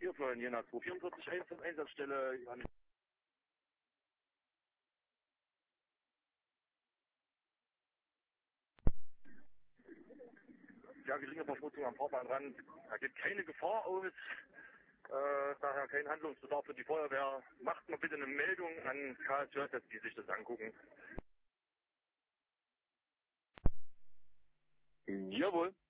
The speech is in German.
Hier von Jena 244 Einsatzstelle. Ja, Gelingerverschmutzung am Fahrbahnrand. Da geht keine Gefahr aus. Daher kein Handlungsbedarf für die Feuerwehr. Macht mal bitte eine Meldung an KSJ, dass die sich das angucken. Jawohl.